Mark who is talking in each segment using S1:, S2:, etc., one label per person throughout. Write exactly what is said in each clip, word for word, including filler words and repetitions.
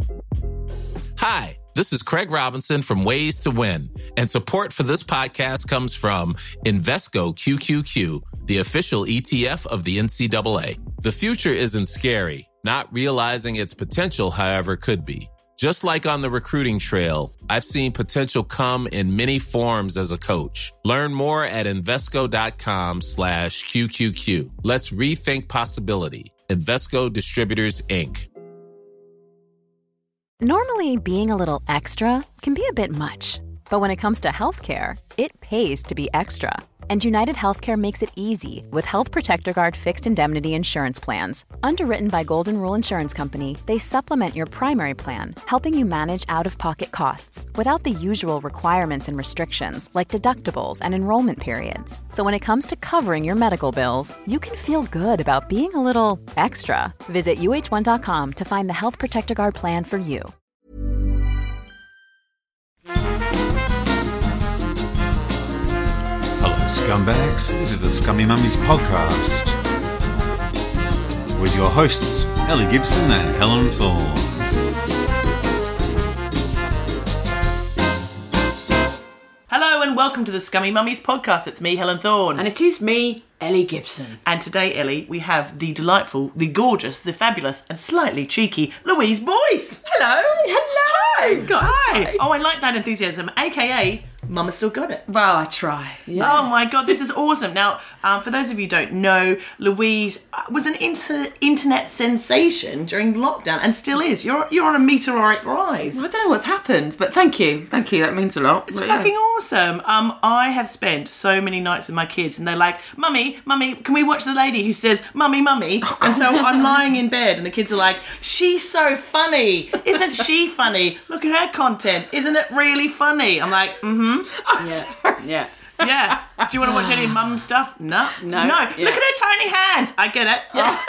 S1: Hi, this is Craig Robinson from Ways to Win, and support for this podcast comes from Invesco Q Q Q, the official E T F of the N C double A. The future isn't scary. Not realizing its potential, however, could be. Just like on the recruiting trail, I've seen potential come in many forms as a coach. Learn more at Invesco.com slash QQQ. Let's rethink possibility. Invesco Distributors, Incorporated.
S2: Normally, being a little extra can be a bit much. But when it comes to healthcare, it pays to be extra. And United Healthcare makes it easy with Health Protector Guard fixed indemnity insurance plans. Underwritten by Golden Rule Insurance Company, they supplement your primary plan, helping you manage out-of-pocket costs without the usual requirements and restrictions like deductibles and enrollment periods. So when it comes to covering your medical bills, you can feel good about being a little extra. Visit U H one dot com to find the Health Protector Guard plan for you.
S3: Hello, scumbags. This is the Scummy Mummies podcast with your hosts, Ellie Gibson and Helen Thorne.
S4: Hello and welcome to the Scummy Mummies podcast. It's me, Helen Thorne.
S5: And it is me, Ellie Gibson.
S4: And today, Ellie, we have the delightful, the gorgeous, the fabulous, and slightly cheeky Louise Boyce.
S5: Hello. Hello.
S4: Guys. Hi. Oh, I like that enthusiasm, a k a. Mama still got it.
S5: Well, I try. Yeah.
S4: Oh my God, this is awesome. Now, um, for those of you who don't know, Louise was an inter- internet sensation during lockdown and still is. You're you're on a meteoric rise.
S5: Well, I don't know what's happened, but thank you. Thank you, that means a lot.
S4: It's
S5: but,
S4: fucking
S5: yeah.
S4: awesome. Um, I have spent so many nights with my kids and they're like, Mummy, Mummy, can we watch the lady who says, Mummy, Mummy? Oh, and so I'm lying in bed and the kids are like, she's so funny. Isn't she funny? Look at her content. Isn't it really funny? I'm like, mm-hmm.
S5: Oh, yeah. Yeah.
S4: Yeah. Do you want to watch any mum stuff? No.
S5: No.
S4: No.
S5: Yeah.
S4: Look at her tiny hands. I get it. Yeah.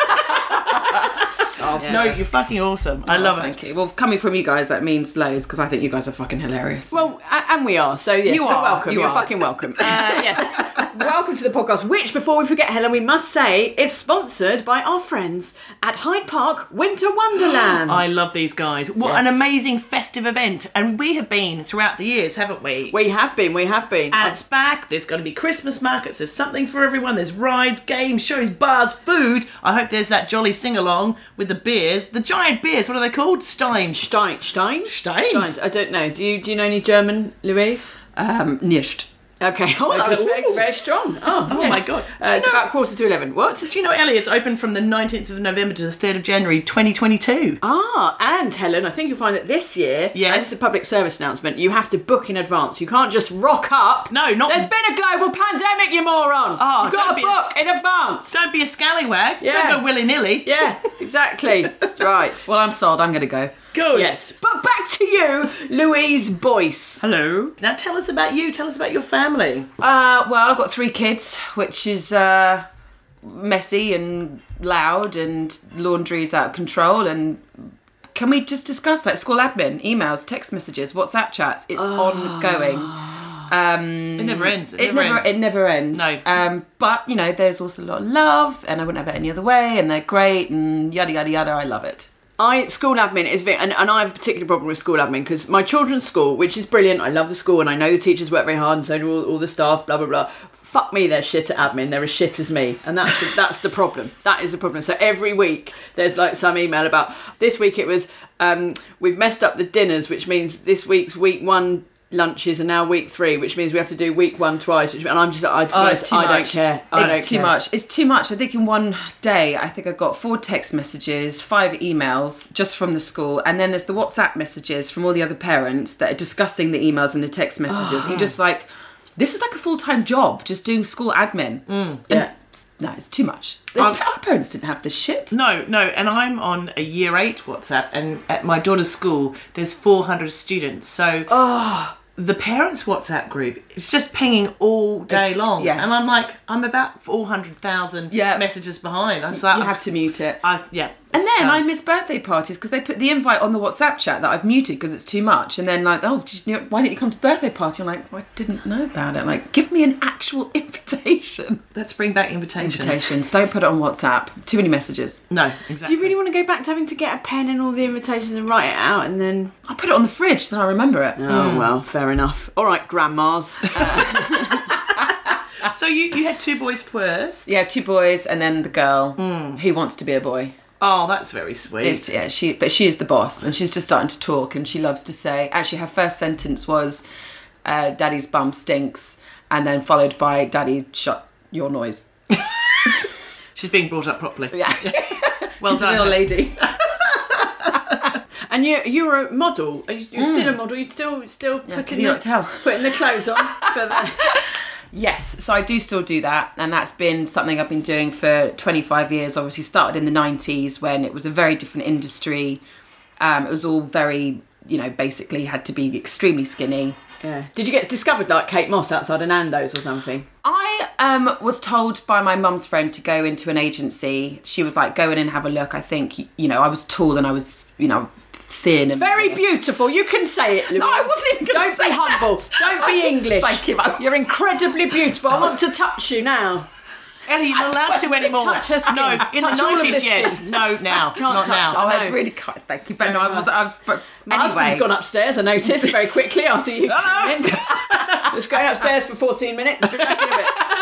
S5: Oh,
S4: no,
S5: yes.
S4: you're fucking awesome. I
S5: Oh,
S4: love it.
S5: Thank you. Well, coming from you guys, that means loads, because I think you guys are fucking hilarious.
S6: Well, a- and we are, so yes,
S5: You
S6: you're
S5: are,
S6: welcome.
S5: you
S6: You're
S5: are.
S6: fucking welcome. Uh, yes. Welcome to the podcast, which, before we forget, Helen, we must say is sponsored by our friends at Hyde Park Winter Wonderland.
S4: I love these guys. What
S6: Yes.
S4: an amazing festive event. And we have been throughout the years, haven't we?
S6: We have been, we have been.
S4: And it's back. There's going to be Christmas markets. There's something for everyone. There's rides, games, shows, bars, food. I hope there's that jolly sing-along with the beers. The giant beers. What are they called? Stein.
S6: Stein, Stein?
S4: Steins?
S6: Steins. I don't know. Do you do you know any German, Louise?
S5: Um, nicht.
S6: Okay. Oh, that was very,
S4: Ooh.
S6: very strong. Oh,
S4: Oh
S6: yes.
S4: my God.
S6: Uh,
S4: Do you
S6: it's
S4: know-
S6: about quarter to eleven. What?
S4: Do you know, Ellie, it's open from the nineteenth of November to the third of January twenty twenty-two.
S6: Ah, and Helen, I think you'll find that this year,
S4: Yes.
S6: and it's a public service announcement, you have to book in advance. You can't just rock up.
S4: No, not-
S6: There's been a global pandemic, you moron.
S4: Oh,
S6: You've got
S4: don't
S6: to
S4: be a-
S6: book in advance.
S4: Don't be a scallywag.
S6: Yeah.
S4: Don't go willy-nilly.
S6: Yeah, exactly. Right.
S5: Well, I'm sold. I'm going to go.
S4: Good.
S6: Yes. But back to you, Louise Boyce.
S5: Hello.
S4: Now tell us about you. Tell us about your family.
S5: Uh, well, I've got three kids, which is uh, messy and loud, and laundry's out of control. And can we just discuss like school admin, emails, text messages, WhatsApp chats? It's ongoing. Um,
S4: It never ends. It,
S5: It
S4: never,
S5: never,
S4: ends.
S5: it never ends.
S4: No.
S5: Um, but, you know, there's also a lot of love, and I wouldn't have it any other way, and they're great, and yada, yada, yada. I love it.
S6: I school admin is very, and, and I have a particular problem with school admin because my children's school, which is brilliant, I love the school and I know the teachers work very hard and so do all, all the staff, blah blah blah. Fuck me, they're shit at admin. They're as shit as me, and that's the, that's the problem. That is the problem. So every week there's like some email about this week. It was um, we've messed up the dinners, which means this week's week one lunches are now week three, which means we have to do week one twice. Which, and I'm just, I,
S5: Oh, it's too
S6: I don't
S5: much.
S6: care. I
S5: it's
S6: don't
S5: too
S6: care.
S5: much. It's too much. I think in one day, I think I got four text messages, five emails just from the school, and then there's the WhatsApp messages from all the other parents that are discussing the emails and the text messages.
S6: Oh.
S5: You're just like, this is like a full-time job, just doing school admin. Mm,
S6: yeah.
S5: No, it's too much. Our parents didn't have this shit.
S4: No, no, and I'm on a year eight WhatsApp, and at my daughter's school, there's four hundred students. So
S6: Oh.
S4: the parents' WhatsApp group is just pinging all day
S5: It's-
S4: long.
S5: yeah.
S4: And I'm like, I'm about four hundred thousand
S5: Yeah.
S4: messages behind. I was like,
S5: You
S4: I'm-
S5: have to mute it.
S4: I, yeah,
S5: And then
S4: done.
S5: I miss birthday parties because they put the invite on the WhatsApp chat that I've muted because it's too much. And then like, oh, did you, why didn't you come to the birthday party? I'm like, well, I didn't know about it. Like, give me an actual invitation.
S4: Let's bring back invitations.
S5: Invitations. Don't put it on WhatsApp. Too many messages.
S4: No,
S6: Do
S4: exactly.
S6: you really want to go back to having to get a pen and all the invitations and write it out and then...
S5: I'll put it on the fridge, then I remember it.
S6: Oh, well, fair enough. All right, grandmas.
S4: So you, you had two boys first.
S5: Yeah, two boys and then the girl who wants to be a boy.
S4: Oh, that's very sweet.
S5: It's, yeah, she, but she is the boss, and she's just starting to talk, and she loves to say. Actually, her first sentence was, uh, "Daddy's bum stinks," and then followed by, "Daddy, shut your noise."
S4: She's being brought up properly.
S5: Yeah,
S4: Well
S5: she's
S4: done.
S5: a real lady.
S6: And you, you're a model. Are you, you're still a model. You still, still
S5: Yeah,
S6: putting
S5: can you
S6: the,
S5: not tell?
S6: putting the clothes on for that.
S5: Yes, so I do still do that, and that's been something I've been doing for twenty-five years. Obviously, started in the nineties when it was a very different industry. Um, it was all very, you know, basically had to be extremely skinny.
S6: Yeah. Did you get discovered like Kate Moss outside of Nando's or something?
S5: I um, was told by my mum's friend to go into an agency. She was like, go in and have a look. I think, you know, I was tall and I was, you know, thin. And
S6: Very beautiful. You can say it, Louise.
S5: No, I wasn't even gonna
S6: Don't
S5: say
S6: be humble.
S5: that.
S6: Don't be English.
S5: Thank you.
S6: You're incredibly beautiful. I want to touch you now.
S4: Ellie, you're not allowed
S6: I-
S4: to anymore.
S6: touch her skin.
S4: No, in
S6: Touch
S4: the
S6: all of
S4: nineties,
S6: this
S4: yes.
S6: skin.
S4: No, now. Not
S6: touch
S4: now.
S5: Oh,
S6: I
S5: that's
S6: know.
S5: really kind. Thank you. But no, I was, I was, but
S6: My
S5: anyway.
S6: husband's gone upstairs, I noticed, very quickly after you came in. Just going upstairs for fourteen minutes. Be back in a bit.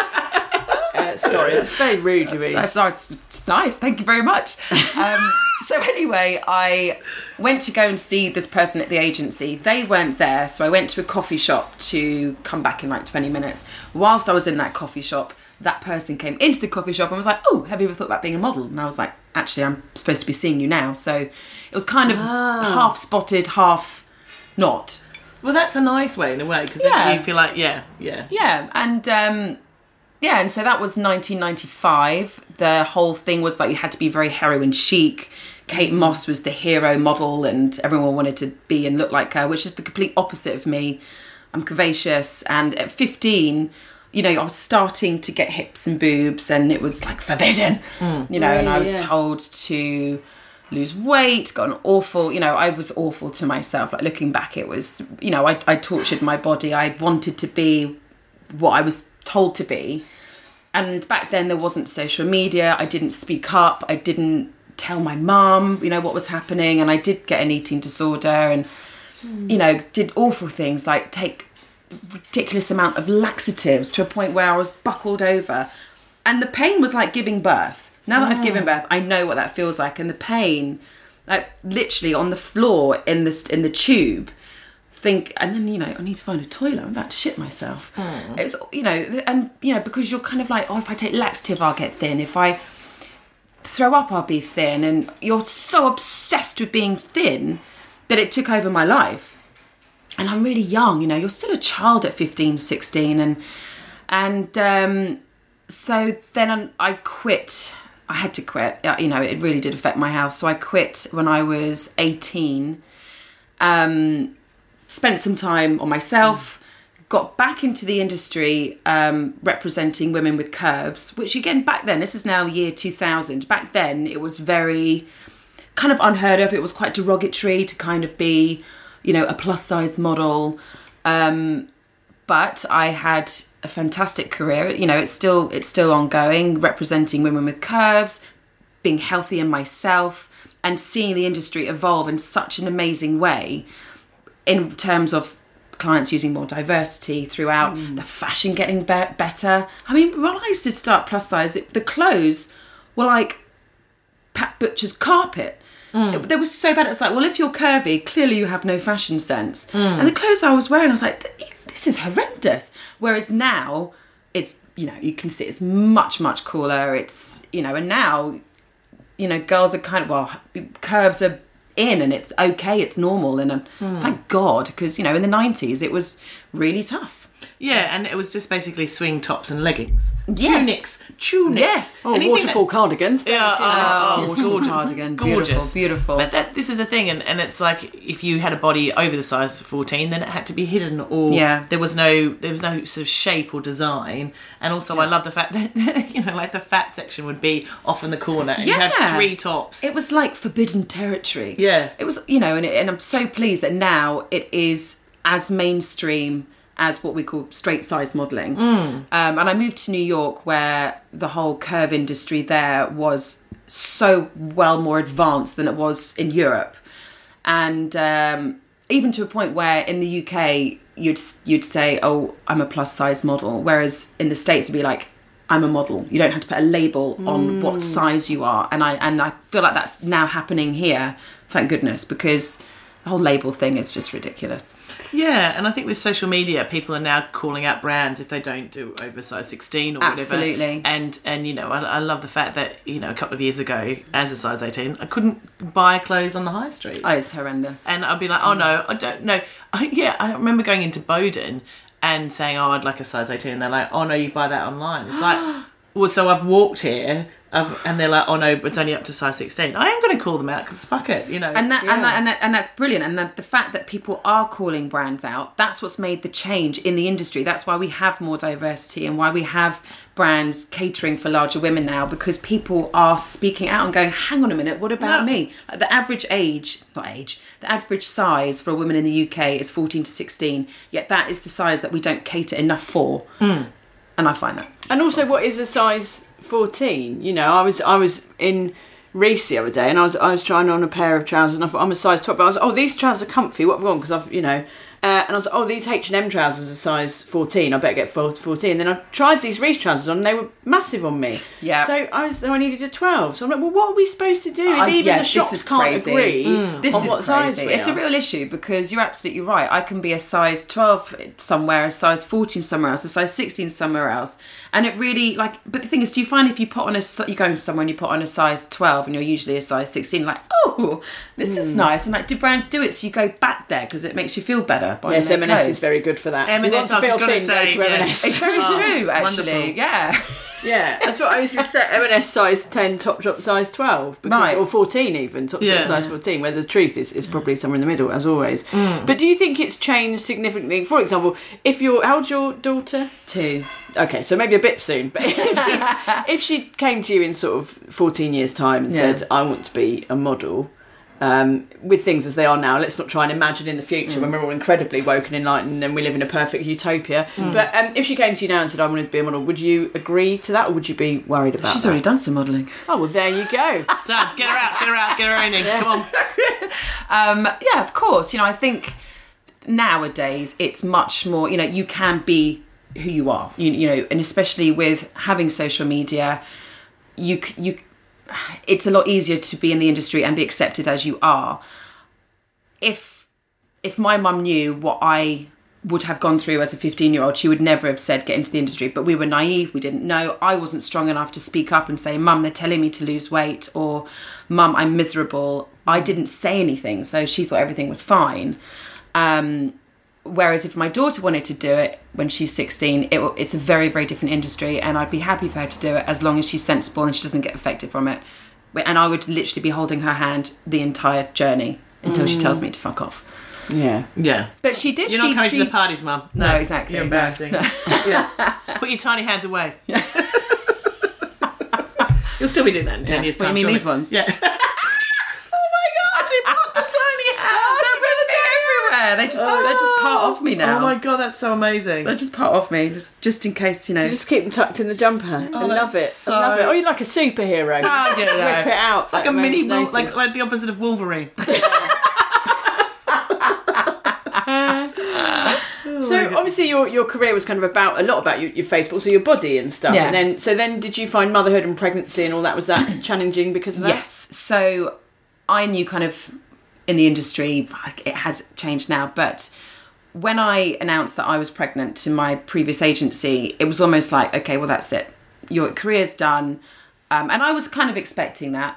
S6: Uh, sorry, that's very rude, Louise.
S5: That's oh, it's, it's nice. Thank you very much. Um, so anyway, I went to go and see this person at the agency. They weren't there, so I went to a coffee shop to come back in like twenty minutes. Whilst I was in that coffee shop, that person came into the coffee shop and was like, "Oh, have you ever thought about being a model?" And I was like, "Actually, I'm supposed to be seeing you now." So it was kind of half spotted, half not.
S4: Well, that's a nice way in a way, because
S5: Yeah.
S4: then you feel like, yeah, yeah.
S5: Yeah, and um, yeah, and so that was nineteen ninety-five. The whole thing was like you had to be very heroin chic. Kate Moss was the hero model, and everyone wanted to be and look like her, which is the complete opposite of me. I'm curvaceous, and at fifteen, you know, I was starting to get hips and boobs, and it was like forbidden, you know, and I was
S6: yeah.
S5: told to lose weight, got an awful, you know, I was awful to myself. Like looking back, it was, you know, I, I tortured my body. I wanted to be what I was told to be. And back then there wasn't social media. I didn't speak up. I didn't tell my mum, you know, what was happening. And I did get an eating disorder and, you know, did awful things like take ridiculous amount of laxatives to a point where I was buckled over. And the pain was like giving birth. Now that I've given birth, I know what that feels like. And the pain, like literally on the floor in the, in the tube, think, and then, you know, I need to find a toilet. I'm about to shit myself. It was, you know, and, you know, because you're kind of like, oh, if I take laxative, I'll get thin. If I throw up, I'll be thin. And you're so obsessed with being thin that it took over my life. And I'm really young, you know, you're still a child at fifteen, sixteen. And, and um, so then I quit. I had to quit. You know, it really did affect my health. So I quit when I was eighteen. Um, spent some time on myself, got back into the industry um, representing women with curves, which again, back then, this is now year two thousand. Back then, it was very kind of unheard of. It was quite derogatory to kind of be, you know, a plus size model. Um, but I had a fantastic career. You know, it's still it's still ongoing, representing women with curves, being healthy in myself, and seeing the industry evolve in such an amazing way in terms of clients using more diversity throughout, the fashion getting be- better. I mean, when I used to start plus size, it, the clothes were like Pat Butcher's carpet. It, they were so bad. It's like, well, if you're curvy, clearly you have no fashion sense. And the clothes I was wearing, I was like, this is horrendous. Whereas now, it's, you know, you can see it's much, much cooler. It's, you know, and now, you know, girls are kind of, well, curves are in and it's okay, it's normal. And um, thank God, because, you know, in the nineties, it was really tough.
S4: Yeah, and it was just basically swing tops and leggings.
S5: Yes.
S4: Tunics. Tunics.
S5: Yes.
S6: Oh,
S4: Anything
S6: waterfall
S4: that-
S6: cardigans. don't
S4: Yeah,
S6: you?
S4: oh,
S5: Oh,
S4: gorgeous.
S5: cardigan.
S4: Gorgeous.
S5: Beautiful, beautiful.
S4: But that, this is the thing, and, and it's like if you had a body over the size fourteen, then it had to be hidden, or
S5: Yeah.
S4: there was no there was no sort of shape or design. And also, I love the fact that you know, like the fat section would be off in the corner, and you
S5: Yeah.
S4: have three tops.
S5: It was like forbidden territory.
S4: Yeah.
S5: It was, you know, and, it, and I'm so pleased that now it is as mainstream as what we call straight size modelling.
S4: Mm.
S5: Um, and I moved to New York where the whole curve industry there was so well more advanced than it was in Europe. And um, even to a point where in the U K you'd you'd say, oh, I'm a plus size model. Whereas in the States it'd be like, I'm a model. You don't have to put a label on what size you are. And I and I feel like that's now happening here, thank goodness, because the whole label thing is just ridiculous.
S4: Yeah, and I think with social media, people are now calling out brands if they don't do oversize sixteen or whatever.
S5: Absolutely.
S4: And and you know, I, I love the fact that you know, a couple of years ago, as a size eighteen, I couldn't buy clothes on the high street.
S5: Oh, it's horrendous.
S4: And I'd be like, oh no, I don't know. I, yeah, I remember going into Bowden and saying, oh, I'd like a size eighteen. And they're like, oh no, you buy that online. It's like, well, so I've walked here. I've, and they're like, oh no, but it's only up to size sixteen. I am going to call them out because fuck it, you know.
S5: And that,
S4: Yeah.
S5: and that, and that, and that's brilliant. And that the fact that people are calling brands out, that's what's made the change in the industry. That's why we have more diversity and why we have brands catering for larger women now, because people are speaking out and going, hang on a minute, what about
S4: No.
S5: me? Like the average age, not age, the average size for a woman in the U K is fourteen to sixteen. Yet that is the size that we don't cater enough for.
S4: Mm.
S5: And I find that.
S6: And also, what is a size fourteen? You know, I was I was in Reese the other day, and I was I was trying on a pair of trousers, and I thought I'm a size twelve. But I was like, oh, these trousers are comfy. What have I got? Because I've you know. Uh, and I was like, oh, these H and M trousers are size fourteen. I better get fourteen. And then I tried these Reese trousers on, and they were massive on me.
S5: Yeah.
S6: So I was, so I needed a twelve. So I'm like, well, what are we supposed to do if
S5: Uh,
S6: even
S5: yeah,
S6: the
S5: this
S6: shops
S5: is
S6: can't
S5: crazy.
S6: agree
S5: This
S6: on
S5: is
S6: what size
S5: crazy.
S6: we
S5: It's
S6: are?
S5: a real issue because you're absolutely right. I can be a size twelve somewhere, a size fourteen somewhere else, a size sixteen somewhere else. And it really, like, but the thing is, do you find if you put on a, si- you go somewhere and you put on a size twelve and you're usually a size sixteen, like, oh, this is nice. And like, do brands do it so you go back there because it makes you feel better buying
S6: Yes,
S5: their
S6: M and S
S5: clothes?
S6: is very good for that.
S4: M and S,
S6: You want
S4: I
S6: a
S4: was
S6: bit
S4: gonna
S6: of
S4: say,
S6: thing, go to
S4: yeah.
S6: M and S.
S5: It's very
S4: Oh,
S5: true, actually.
S4: wonderful.
S5: Yeah.
S6: Yeah, that's what I was just saying. M and S size ten, Topshop size twelve, because,
S5: Right.
S6: or fourteen even. Topshop
S4: Yeah.
S6: size fourteen. Where the truth is, is probably somewhere in the middle, as always. But do you think it's changed significantly? For example, if you're, how old's your daughter?
S5: Two.
S6: Okay, so maybe a bit soon. But if she, if she came to you in sort of fourteen years' time and
S5: Yeah.
S6: said, "I want to be a model." Um, with things as they are now, let's not try and imagine in the future
S5: Mm.
S6: when we're all incredibly woke and enlightened and we live in a perfect utopia. But um, if she came to you now and said, I wanted to be a model, would you agree to that, or would you be worried about
S5: She's
S6: that?
S5: already done some modelling.
S6: Oh, well, there you go.
S4: Dad, get her out, get her out, get her in. Come on.
S5: Um, yeah, of course. You know, I think nowadays it's much more, you know, you can be who you are, you, you know, and especially with having social media, you, c- you, it's a lot easier to be in the industry and be accepted as you are. If, if my mum knew what I would have gone through as a fifteen year old, she would never have said get into the industry. But we were naive, we didn't know. I wasn't strong enough to speak up and say, Mum, they're telling me to lose weight, or Mum, I'm miserable. I didn't say anything, so she thought everything was fine. Um, whereas if my daughter wanted to do it when she's sixteen, it, it's a very, very different industry, and I'd be happy for her to do it as long as she's sensible and she doesn't get affected from it. And I would literally be holding her hand the entire journey until she tells me to fuck off.
S6: Yeah.
S4: Yeah.
S5: But she did.
S4: You're
S5: she,
S4: not coming
S5: she,
S4: to the parties, Mum.
S5: No, exactly.
S4: You're
S5: No,
S4: embarrassing.
S5: no.
S4: Yeah. Put your tiny hands away. You'll still be doing that in ten
S5: Yeah.
S4: years'
S5: What,
S4: time.
S5: you mean
S4: surely.
S5: these ones?
S4: Yeah. Oh my god, she put the tiny hands.
S5: They're everywhere. They just, they're just part of me now.
S4: Oh my god, that's so amazing.
S5: They're just part of me, just, just in case, you know.
S6: You just keep them tucked in the jumper. I
S4: Oh,
S6: love it.
S4: that's so-
S6: I love it. Oh, you're like a superhero.
S5: Oh, you know.
S6: Whip it out.
S4: It's like a mini, Wol- like like the opposite of Wolverine.
S6: So obviously your your career was kind of about a lot about your, your face, but also your body and stuff.
S5: Yeah.
S6: And then so then did you find motherhood and pregnancy and all that, was that challenging because of that?
S5: Yes. So I knew kind of in the industry, like, it has changed now, but when I announced that I was pregnant to my previous agency, it was almost like, okay, well, that's it. Your career's done. Um, and I was kind of expecting that.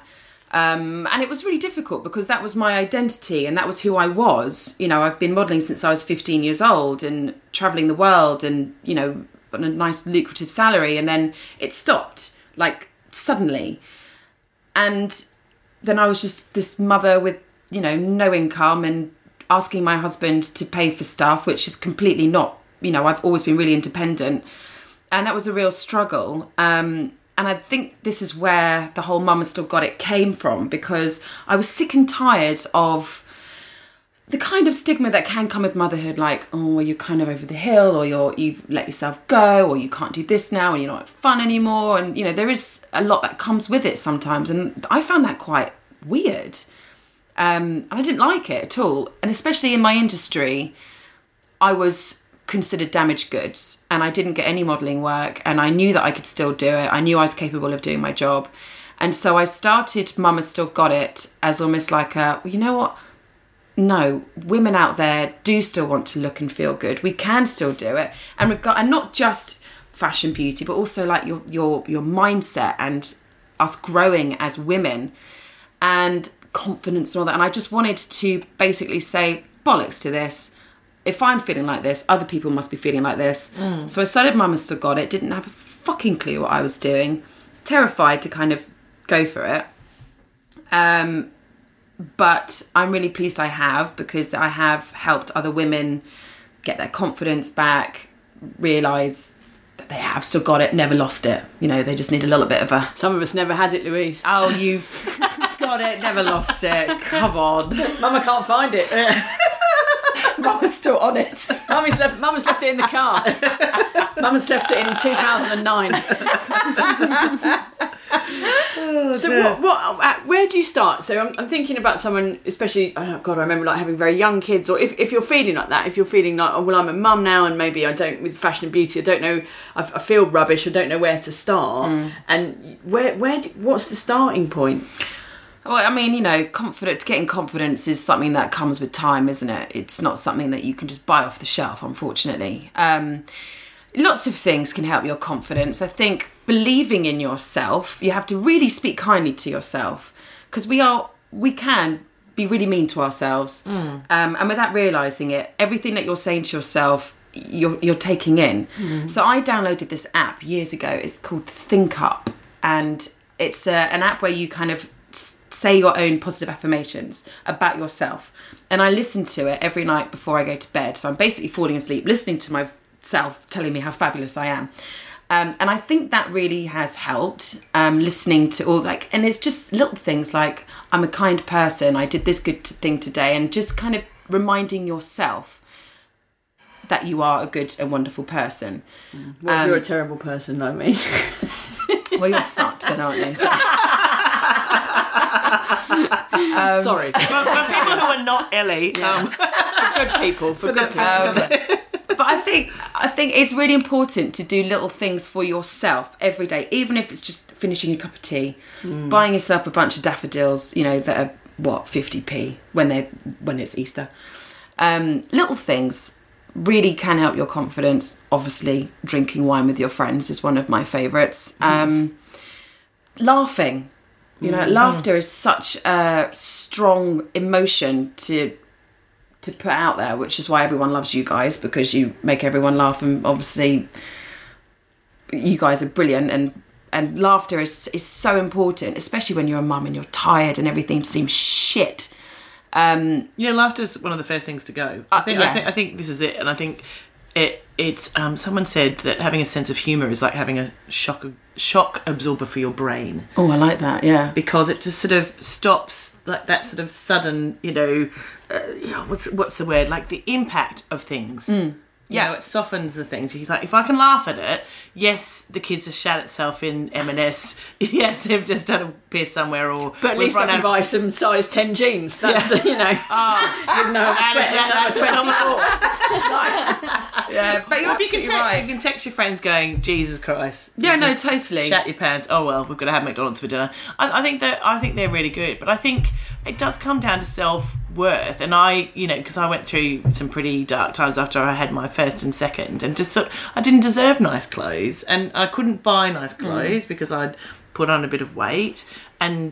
S5: Um, and it was really difficult because that was my identity and that was who I was. You know, I've been modelling since I was fifteen years old and travelling the world and, you know, on a nice lucrative salary. And then it stopped, like, suddenly. And then I was just this mother with, you know, no income and asking my husband to pay for stuff, which is completely not, you know, I've always been really independent. And that was a real struggle. Um, and I think this is where the whole Mama Still Got It came from, because I was sick and tired of the kind of stigma that can come with motherhood, like, oh, well, you're kind of over the hill, or you're, you've let yourself go, or you can't do this now, and you're not fun anymore. And, you know, there is a lot that comes with it sometimes. And I found that quite weird. Um, and I didn't like it at all. And especially in my industry, I was considered damaged goods and I didn't get any modelling work, and I knew that I could still do it. I knew I was capable of doing my job. And so I started Mama Still Got It as almost like a, well, you know what? No, women out there do still want to look and feel good. We can still do it. And reg- and not just fashion beauty, but also like your your your mindset and us growing as women and confidence and all that. And I just wanted to basically say, bollocks to this. If I'm feeling like this, other people must be feeling like this. Mm. So I started Mama Still Got It, didn't have a fucking clue what I was doing, terrified to kind of go for it. Um, but I'm really pleased I have, because I have helped other women get their confidence back, realise that they have still got it, never lost it. You know, they just need a little bit of a...
S6: Some of us never had it, Louise.
S5: Oh, you've got it, never lost it. Come on.
S6: Mama can't find it.
S5: Mama's still on it.
S6: Mummy's left, Mama's left it in the car. Mama's left it in two thousand nine.
S4: Oh,
S6: so what, what, where do you start? So I'm, I'm thinking about someone, especially, oh God, I remember like having very young kids, or if, if you're feeling like that, if you're feeling like, oh, well, I'm a mum now and maybe I don't, with fashion and beauty, I don't know, I, I feel rubbish, I don't know where to start. Mm. And where, where, do, what's the starting point?
S5: Well, I mean, you know, confidence, getting confidence is something that comes with time, isn't it? It's not something that you can just buy off the shelf, unfortunately. Um, lots of things can help your confidence. I think believing in yourself, you have to really speak kindly to yourself, because we are, we can be really mean to ourselves. Mm. Um, and without realising it, everything that you're saying to yourself, you're, you're taking in. Mm. So I downloaded this app years ago. It's called Think Up. And it's uh, an app where you kind of say your own positive affirmations about yourself. And I listen to it every night before I go to bed. So I'm basically falling asleep, listening to myself telling me how fabulous I am. Um, and I think that really has helped, um, listening to all, like, and it's just little things like, I'm a kind person, I did this good thing today, and just kind of reminding yourself that you are a good and wonderful person.
S6: What if um, you're a terrible person like me?
S5: Well, you're fucked then, aren't you? So,
S6: Um, Sorry.
S4: For, for people who are not Ellie.
S6: Yeah. Um, for good people. For, for good people.
S5: Um, but I think I think it's really important to do little things for yourself every day, even if it's just finishing a cup of tea, mm. buying yourself a bunch of daffodils, you know, that are, what, fifty p when they when it's Easter. Um, little things really can help your confidence. Obviously, drinking wine with your friends is one of my favourites. Mm. Um, laughing. You know, mm-hmm. laughter is such a strong emotion to to put out there, which is why everyone loves you guys, because you make everyone laugh, and obviously you guys are brilliant, and and laughter is is so important, especially when you're a mum and you're tired and everything seems shit. Um,
S4: yeah, laughter's one of the first things to go.
S5: Uh,
S4: I think
S5: yeah.
S4: I think I think this is it, and I think it it's um, someone said that having a sense of humour is like having a shock shock absorber for your brain.
S5: Oh, I like that. Yeah,
S4: because it just sort of stops like that sort of sudden, you know, uh, you know what's what's the word, like the impact of things. Mm. Yeah, you know, it softens the things. You're like, if I can laugh at it, yes, the kids have shat itself in M and S. Yes, they've just done a piss somewhere, or
S6: but at least I can buy some size ten jeans. That's yeah. you know, oh, you know,
S4: number twenty-four.
S5: Nice. Yeah, but you're
S4: absolutely
S5: you can
S4: right.
S5: Te-
S4: you can text your friends going, Jesus Christ.
S5: Yeah, no, totally.
S4: Shat your pants. Oh well, we've got to have McDonald's for dinner. I, I think that I think they're really good, but I think it does come down to self-worth. And I, you know, because I went through some pretty dark times after I had my first and second, and just thought I didn't deserve nice clothes, and I couldn't buy nice clothes mm. because I'd put on a bit of weight, and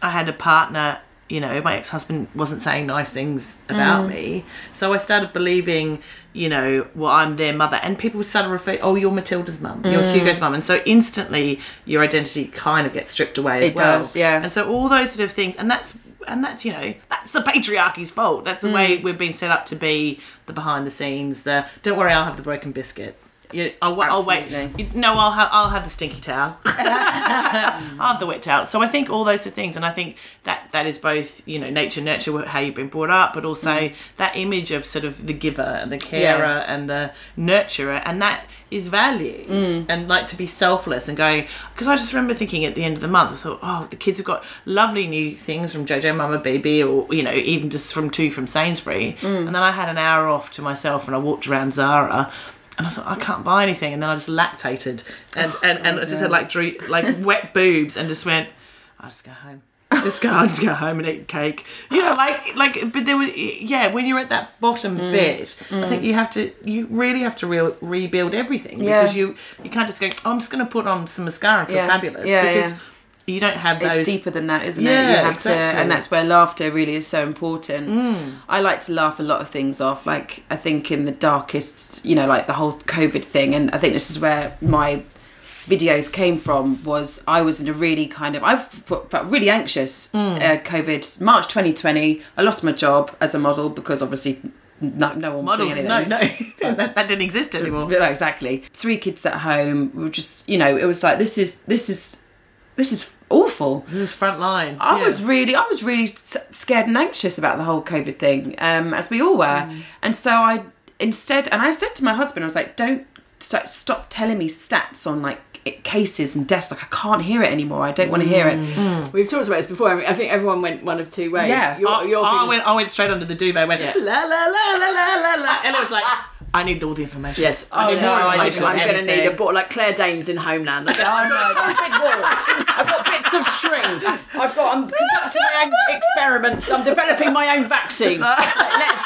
S4: I had a partner, you know, my ex-husband wasn't saying nice things about mm. me. So I started believing, you know, well, I'm their mother. And people started referring, oh, you're Matilda's mum, mm. you're Hugo's mum. And so instantly your identity kind of gets stripped away as
S5: it
S4: well.
S5: Does, yeah.
S4: And so all those sort of things, and that's, and that's, you know, that's the patriarchy's fault. That's the mm. way we've been set up to be, the behind the scenes, the, don't worry, I'll have the broken biscuit. You, I'll, I'll wait. No, I'll have I'll have the stinky towel. I'll have the wet towel. So I think all those are things, and I think that that is both, you know, nature, nurture, how you've been brought up, but also mm. that image of sort of the giver and the carer yeah. and the nurturer, and that is valued. Mm. And like to be selfless and going, because I just remember thinking at the end of the month, I thought, oh, the kids have got lovely new things from Jojo Mama Baby, or you know, even just from two from Sainsbury, mm. and then I had an hour off to myself, and I walked around Zara. And I thought, I can't buy anything. And then I just lactated. And, oh, and, and I just had like dre- like wet boobs and just went, I'll just go home. Just go, I'll just go home and eat cake. You know, like, like, but there was, yeah, when you're at that bottom mm. bit, mm. I think you have to, you really have to re- rebuild everything. Yeah. Because you, you can't just go, oh, I'm just going to put on some mascara and feel
S5: yeah.
S4: fabulous.
S5: Yeah,
S4: because
S5: yeah.
S4: you don't have those.
S5: It's deeper than that, isn't
S4: yeah,
S5: it? You have
S4: exactly.
S5: to, and that's where laughter really is so important. Mm. I like to laugh a lot of things off. Like I think in the darkest, you know, like the whole COVID thing, and I think this is where my videos came from. Was I was in a really kind of I felt really anxious. Mm. Uh, COVID March twenty twenty. I lost my job as a model because obviously. No, no one was
S4: Models,
S5: doing
S4: no,
S5: anything.
S4: no, that, that didn't exist anymore.
S5: No, exactly. Three kids at home. We were just, you know, it was like this is this is. This is awful.
S4: This is front line.
S5: I
S4: yeah.
S5: was really, I was really scared and anxious about the whole COVID thing, um, as we all were. Mm. And so I instead, and I said to my husband, I was like, "Don't st- stop telling me stats on like it, cases and deaths. Like I can't hear it anymore. I don't want to hear it."
S4: Mm.
S6: We've talked about this before. I mean, I think everyone went one of two ways.
S5: Yeah,
S6: your,
S4: I,
S6: your
S4: I, went, I went straight under the duvet. I went
S6: yeah.
S4: la la la la la la la, and it was like. I need all the information.
S6: Yes.
S5: I oh,
S6: need
S5: no,
S6: more
S5: I
S6: information.
S5: didn't
S6: I'm going to need a book like Claire Danes in Homeland. I've got,
S5: oh, no,
S6: I've got a bit more. I've got bits of string. I've got. I'm conducting my own experiments. I'm developing my own vaccine. Let's,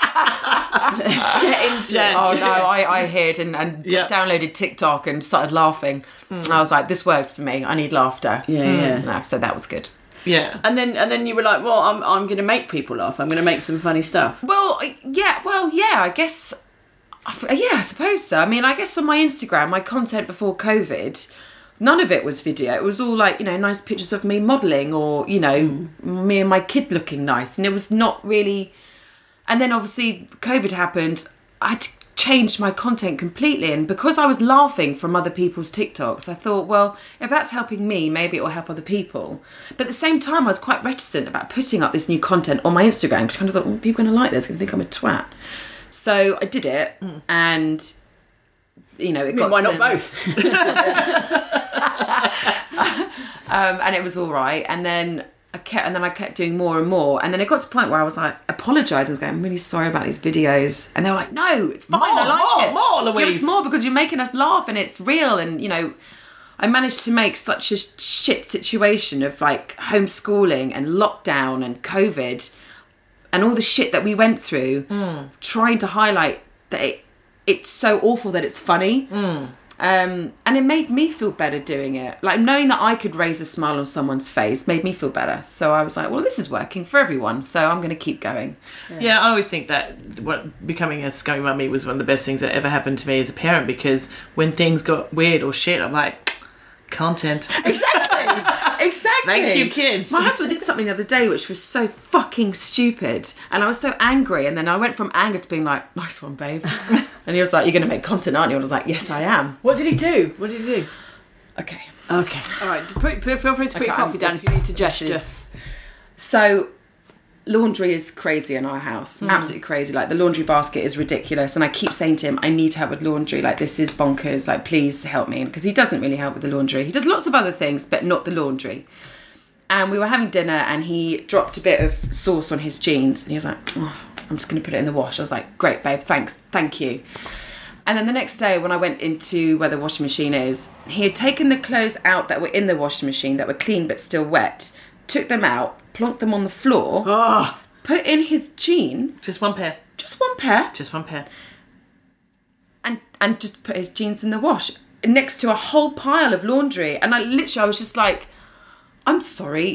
S6: let's get into
S4: yeah.
S6: it.
S5: Oh no, I, I hid and, and
S4: yeah.
S5: d- downloaded TikTok and started laughing. Mm. And I was like, this works for me. I need laughter.
S6: Yeah, mm. yeah.
S5: No, so that was good.
S4: Yeah.
S6: And then and then you were like, well, I'm I'm going to make people laugh. I'm going to make some funny stuff.
S5: Well, yeah. Well, yeah. I guess. Yeah, I suppose so. I mean, I guess on my Instagram, my content before COVID, none of it was video. It was all like, you know, nice pictures of me modelling or, you know, mm. me and my kid looking nice. And it was not really... And then obviously COVID happened. I had to change my content completely. And because I was laughing from other people's TikToks, I thought, well, if that's helping me, maybe it will help other people. But at the same time, I was quite reticent about putting up this new content on my Instagram because I kind of thought, well, people are going to like this, going to think I'm a twat. So I did it, mm. and you know, it
S6: I mean,
S5: got.
S6: Why
S5: some...
S6: not both?
S5: um, and it was all right. And then I kept, and then I kept doing more and more. And then it got to a point where I was like apologising, going, "I'm really sorry about these videos." And they were like, "No, it's fine.
S4: More,
S5: I like
S4: more,
S5: it.
S4: more, Louise.
S5: Give us more because you're making us laugh and it's real." And you know, I managed to make such a shit situation of like homeschooling and lockdown and COVID. And all the shit that we went through, mm. trying to highlight that it, it's so awful that it's funny. Mm. Um, and it made me feel better doing it. Like knowing that I could raise a smile on someone's face made me feel better. So I was like, well, this is working for everyone. So I'm going to keep going.
S4: Yeah, yeah I always think that what becoming a scummy mummy was one of the best things that ever happened to me as a parent because when things got weird or shit, I'm like, content.
S5: Exactly. Exactly.
S4: Thank you, kids.
S5: My husband did something the other day which was so fucking stupid. And I was so angry. And then I went from anger to being like, nice one, babe. And he was like, you're going to make content, aren't you? And I was like, yes, I am.
S6: What did he do? What did he do?
S5: Okay.
S6: Okay. All right. Put, put, feel free to put
S5: okay,
S6: your coffee down if you need to gesture.
S5: Is... So... Laundry is crazy in our house. Mm. Absolutely crazy. Like the laundry basket is ridiculous. And I keep saying to him, I need help with laundry. Like this is bonkers. Like please help me. Because he doesn't really help with the laundry. He does lots of other things, but not the laundry. And we were having dinner and he dropped a bit of sauce on his jeans. And he was like, oh, I'm just going to put it in the wash. I was like, great, babe. Thanks. Thank you. And then the next day when I went into where the washing machine is, he had taken the clothes out that were in the washing machine that were clean but still wet, took them out, plonked them on the floor,
S4: oh.
S5: put in his jeans.
S4: Just one pair.
S5: Just one pair.
S4: Just one pair.
S5: And and just put his jeans in the wash next to a whole pile of laundry. And I literally, I was just like, I'm sorry,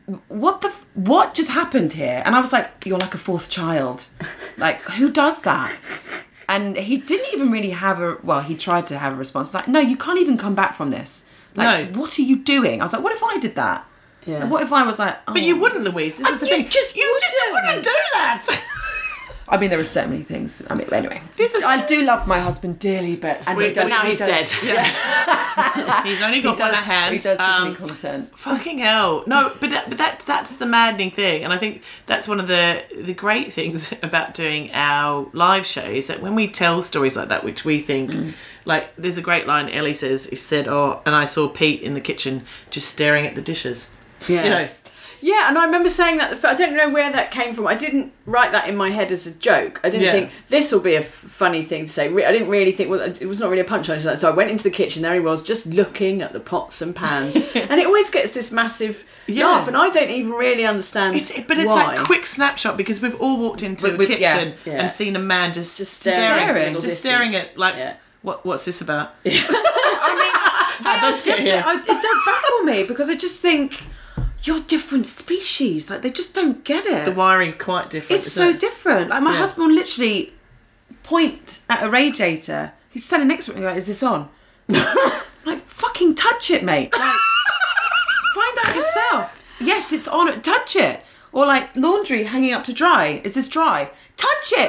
S5: what the, f- what just happened here? And I was like, you're like a fourth child. Like, who does that? And he didn't even really have a, well, he tried to have a response. Like, no, you can't even come back from this. Like,
S4: No.
S5: what are you doing? I was like, what if I did that?
S6: Yeah.
S5: And what if I was like, oh.
S4: But you wouldn't, Louise. This is the
S5: You
S4: thing.
S5: just
S4: you just
S5: wouldn't.
S4: wouldn't do that.
S5: I mean, there are so many things. I mean, anyway.
S4: This is-
S5: I do love my husband dearly, but and
S4: We-
S5: he does,
S6: now
S5: he
S6: he's
S5: does,
S6: dead.
S4: He's only got
S5: He does,
S4: one hand.
S5: he does give
S4: Um,
S5: me content.
S4: Fucking hell. No, but that, but that that's the maddening thing. And I think that's one of the the great things about doing our live show is that when we tell stories like that, which we think,
S5: Mm.
S4: like, there's a great line Ellie says, he said, oh, and I saw Pete in the kitchen just staring at the dishes.
S6: Yes.
S4: You know,
S6: Yeah, and I remember saying that. I don't know where that came from. I didn't write that in my head as a joke. I didn't
S4: Yeah.
S6: think this will be a f- funny thing to say. Re- I didn't really think. Well, it was not really a punchline. So so I went into the kitchen. There he was, just looking at the pots and pans, and it always gets this massive
S4: Yeah.
S6: laugh. And I don't even really understand.
S4: It's, but it's
S6: why.
S4: that quick snapshot because we've all walked into
S5: With-
S4: a
S5: with-
S4: kitchen
S5: yeah.
S6: Yeah.
S4: and seen a man just,
S6: Just
S4: staring,
S6: staring,
S5: Staring.
S6: little
S4: just
S6: distance.
S4: staring at like,
S6: Yeah.
S4: what what's this about?
S5: I mean,
S4: How'd
S5: they
S4: this
S5: are
S4: get
S5: different.
S4: here?
S5: I, it does baffle me because I just think you're different species. Like, they just don't get it.
S4: The wiring quite different.
S5: It's
S4: isn't
S5: so
S4: it?
S5: different. Like, my
S4: Yeah.
S5: husband will literally point at a radiator. He's standing next to it and like, is this on? Like, fucking touch it, mate. Like, find out yourself. Yes, it's on. Touch it. Or like laundry hanging up to dry. Is this dry? Touch it.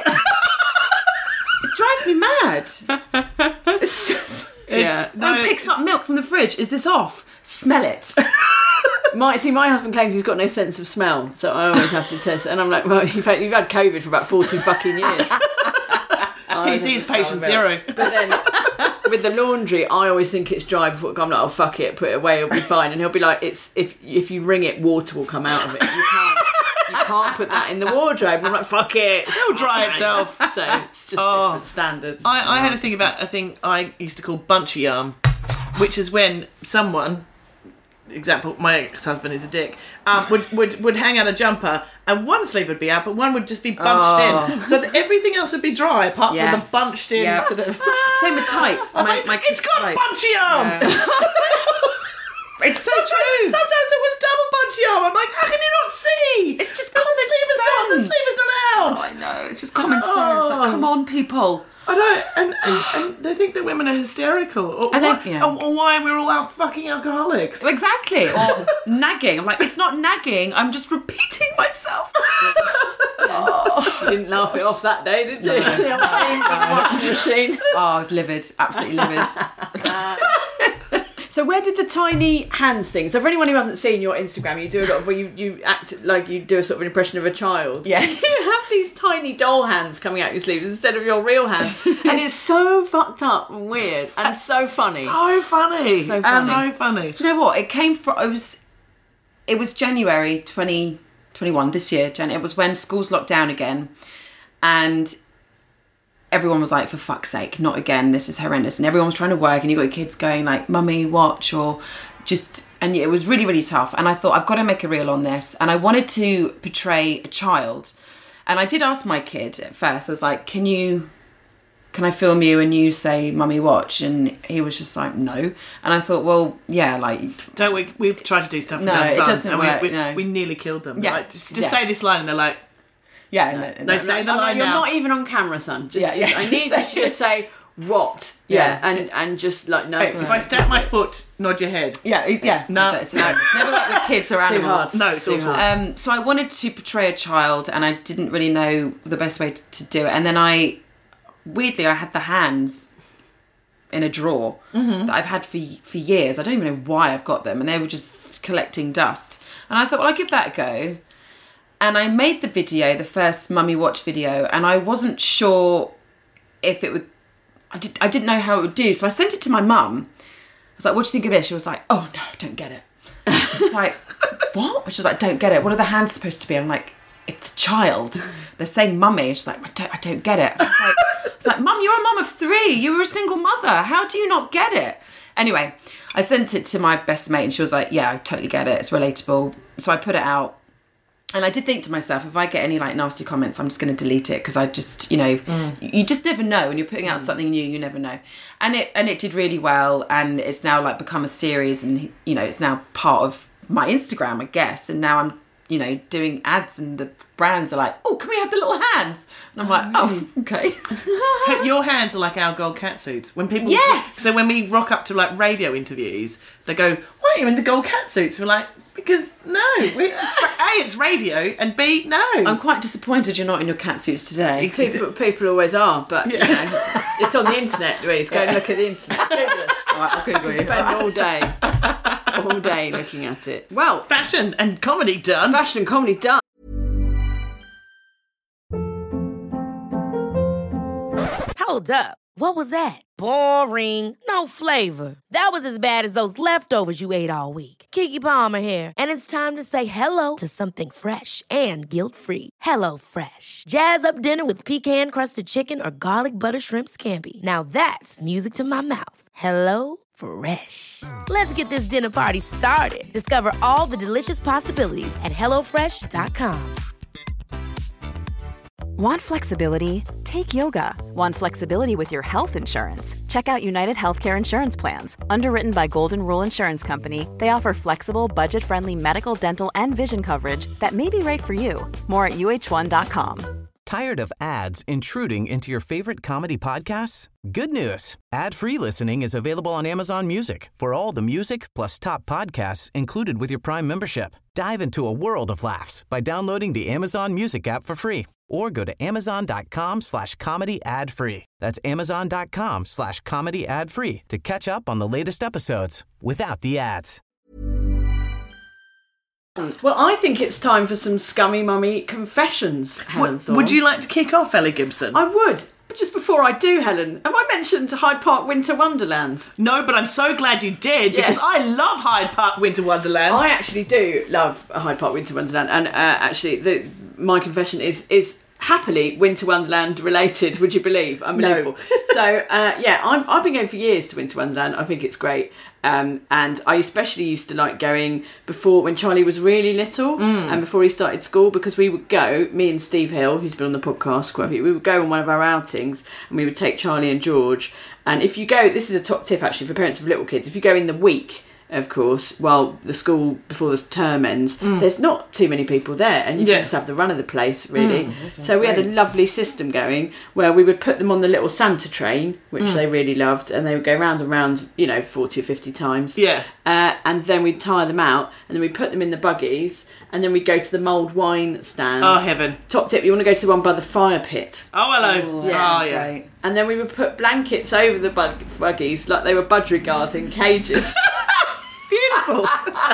S5: It drives me mad. It's just...
S4: Yeah.
S5: No,
S4: No,
S5: picks up milk from the fridge. Is this off? Smell it.
S6: My, see, my husband claims he's got no sense of smell, so I always have to test it. And I'm like, well, you've had, you've had COVID for about forty fucking years. I
S4: He's,
S6: always have
S4: he's
S6: to smell
S4: patient
S6: milk.
S4: zero.
S6: But then with the laundry, I always think it's dry before I'm like, oh fuck it, put it away, it'll be fine. And he'll be like, it's if if you wring it, water will come out of it. You can't you can't put that in the wardrobe. And I'm like, fuck it,
S4: It'll dry itself.
S6: So it's just
S4: Oh.
S6: different standards.
S4: I, I had a thing about a thing I used to call bunchy arm, which is when someone, example, my ex-husband is a dick, um, would, would, would hang out a jumper and one sleeve would be out, but one would just be bunched in, so that everything else would be dry apart from
S5: Yes.
S4: the bunched in
S5: Yeah.
S4: sort of.
S5: Same with tights.
S4: I was
S5: My-
S4: like,
S5: my
S4: it's
S5: kids'
S4: got a
S5: tights.
S4: bunchy arm.
S5: Yeah. It's so
S4: Sometimes,
S5: true.
S4: sometimes it was double bunchy arm. I'm like, how can you not see?
S5: It's just
S4: the
S5: common
S4: sleeve is not. The
S5: sense.
S4: sleeve is not out.
S5: Oh, I know. It's just common sense.
S4: Oh.
S5: Like, come on, people.
S4: I know, and, and, and they think that women are hysterical, or,
S5: And then-
S4: why,
S5: yeah.
S4: or, or why we're all out fucking alcoholics.
S5: Exactly. Or nagging. I'm like, it's not nagging. I'm just repeating myself.
S6: You didn't laugh it off that day, did you? The old washing machine.
S5: Oh, I was livid. Absolutely livid.
S6: So where did the tiny hands thing? So for anyone who hasn't seen your Instagram, you do a lot of where you, you act like you do a sort of an impression of a child.
S5: Yes.
S6: You have these tiny doll hands coming out your sleeves instead of your real hands. And it's so fucked up and weird and so funny.
S4: So funny,
S6: So
S4: so
S6: funny.
S4: funny, so funny.
S5: Do you know what? It came from. It was. It was January twenty twenty-one this year. Jan. It was when schools locked down again, and everyone was like, "For fuck's sake, not again! This is horrendous." And everyone was trying to work, and you got your kids going like, "Mummy, watch," or just. And it was really, really tough. And I thought, I've got to make a reel on this. And I wanted to portray a child. And I did ask my kid at first. I was like, "Can you?" Can I film you and you say, Mummy, watch? And he was just like, no. And I thought, well, yeah, like...
S4: Don't we? We've tried to do stuff with
S5: No,
S4: our
S5: it
S4: sons,
S5: doesn't
S4: and
S5: work,
S4: we, we,
S5: no.
S4: we nearly killed them.
S5: Yeah,
S4: Like, just just
S5: yeah.
S4: say this line, and they're like,
S5: Yeah. And the, and
S4: They
S5: the-
S4: say the
S6: No, no,
S4: line
S6: you're
S4: now.
S6: not even on camera, son. Just,
S5: Yeah, yeah,
S6: I
S5: just
S6: need
S5: say
S6: you to just say, what?
S5: Yeah.
S6: Yeah, and, and just like, no.
S4: Hey, if I stamp my foot, nod your head.
S5: yeah, yeah.
S4: No.
S5: That's it's never like with kids or
S6: Too
S5: animals.
S6: hard.
S4: No, it's
S6: Too
S4: awful.
S6: hard.
S5: Um, so I wanted to portray a child, and I didn't really know the best way to, to do it. And then I, weirdly, I had the hands in a drawer
S4: Mm-hmm.
S5: that I've had for for years. I don't even know why I've got them, and they were just collecting dust. And I thought, well, I'll give that a go. And I made the video, the first Mummy Watch video, and I wasn't sure if it would. I did. I didn't know how it would do, so I sent it to my mum. I was like, "What do you think of this?" She was like, "Oh no, don't get it." I was like, "What?" She was like, "Don't get it. What are the hands supposed to be?" I'm like, "It's a child. They're saying mummy." She's like, I don't, I don't get it. I was like, I was like, "Mum, you're a mum of three. You were a single mother. How do you not get it?" Anyway, I sent it to my best mate, and she was like, "Yeah, I totally get it. It's relatable." So I put it out. And I did think to myself, if I get any like nasty comments, I'm just going to delete it, because I just, you know, mm. you just never know when you're putting out mm. something new. You never know, and it and it did really well, and it's now like become a series, and you know, it's now part of my Instagram, I guess. And now I'm, you know, doing ads and the brands are like, oh, can we have the little hands? And I'm like, oh, okay.
S4: Your hands are like our gold cat suits. When people,
S5: Yes!
S4: So when we rock up to like radio interviews, they go, why are you in the gold cat suits? We're like, because no, we, it's, A, it's radio, and B, no.
S5: I'm quite disappointed you're not in your cat suits today.
S6: People, people always are, but you know, it's on the internet, Louise. Go and look at the internet. Google us.
S5: All right, I'll Google you.
S6: Spend all day, all day looking at it. Well,
S4: Fashion and comedy done.
S6: fashion and comedy done.
S7: Hold up. What was that? Boring. No flavor. That was as bad as those leftovers you ate all week. Keke Palmer here, and it's time to say hello to something fresh and guilt-free. Hello Fresh. Jazz up dinner with pecan-crusted chicken or garlic butter shrimp scampi. Now that's music to my mouth. Hello Fresh. Let's get this dinner party started. Discover all the delicious possibilities at hello fresh dot com.
S2: Want flexibility? Take yoga. Want flexibility with your health insurance? Check out United Healthcare Insurance Plans. Underwritten by Golden Rule Insurance Company, they offer flexible, budget-friendly medical, dental, and vision coverage that may be right for you. More at U H one dot com.
S8: Tired of ads intruding into your favorite comedy podcasts? Good news. Ad-free listening is available on Amazon Music for all the music plus top podcasts included with your Prime membership. Dive into a world of laughs by downloading the Amazon Music app for free or go to amazon.com slash comedy ad free. That's amazon.com slash comedy ad free to catch up on the latest episodes without the ads.
S6: Well, I think it's time for some scummy mummy confessions, Helen
S4: Would,
S6: Thorne.
S4: would you like to kick off, Ellie Gibson?
S6: I would. But just before I do, Helen, have I mentioned Hyde Park Winter Wonderland?
S4: No, but I'm so glad you did, because
S6: Yes.
S4: I love Hyde Park Winter Wonderland.
S6: I actually do love Hyde Park Winter Wonderland, and uh, actually, the, my confession is is happily Winter Wonderland related. Would you believe? Unbelievable. So uh, yeah, I've I've been going for years to Winter Wonderland. I think it's great, um, and I especially used to like going before when Charlie was really little and before he started school, because we would go, me and Steve Hill, who's been on the podcast quite a few, we would go on one of our outings and we would take Charlie and George. And if you go, this is a top tip actually for parents of little kids, if you go in the week, of course, while the school before the term ends, mm. there's not too many people there, and you
S4: yeah.
S6: just have the run of the place, really.
S5: Mm,
S6: so we
S5: great.
S6: had a lovely system going where we would put them on the little Santa train, which mm. they really loved, and they would go round and round, you know, forty or fifty times.
S4: Yeah.
S6: Uh, and then we'd tire them out, and then we'd put them in the buggies, and then we'd go to the mulled wine stand.
S4: Oh, heaven.
S6: Top tip, you want to go to the one by the fire pit.
S4: Oh, hello.
S5: Oh,
S6: Yeah.
S4: Oh, yeah.
S5: Great.
S6: And then we would put blankets over the bug- buggies like they were budgerigars in cages.
S4: Beautiful.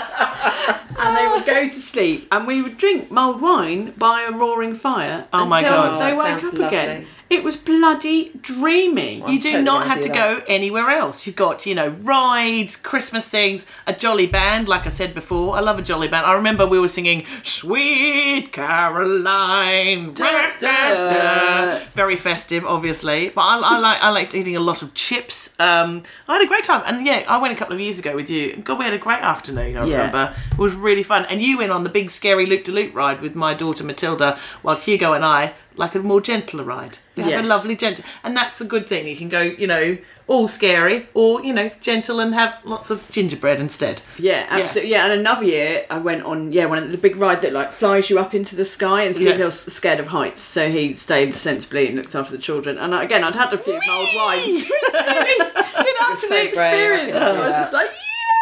S6: And they would go to sleep, and we would drink mulled wine by a roaring fire.
S4: Oh my
S6: until
S4: God.
S6: they
S5: Oh, that
S6: woke
S5: sounds
S6: up again.
S5: lovely.
S6: It was bloody dreamy.
S4: You do
S5: totally
S4: not
S5: gonna
S4: have
S5: do
S4: to
S5: that.
S4: go anywhere else. You've got, you know, rides, Christmas things, a jolly band, like I said before. I love a jolly band. I remember we were singing Sweet Caroline.
S6: Da, da, da.
S4: Very festive, obviously. But I, I like I liked eating a lot of chips. Um, I had a great time. And yeah, I went a couple of years ago with you. God, we had a great afternoon, I
S6: Yeah.
S4: remember. It was really fun. And you went on the big scary loop-de-loop ride with my daughter Matilda, while Hugo and I like a more gentler ride. We have
S6: Yes.
S4: a lovely gentle, and that's a good thing. You can go, you know, all scary, or you know, gentle and have lots of gingerbread instead.
S6: Yeah, absolutely. Yeah. And another year I went on, yeah, one of the big ride that like flies you up into the sky, and Steve
S4: Yeah.
S6: Hill's scared of heights, so he stayed sensibly and looked after the children. And I, again, I'd had a few mulled wines. Did absolute
S5: so brave, I
S6: experience.
S5: can
S6: I,
S5: see
S6: was
S5: that.
S6: just like,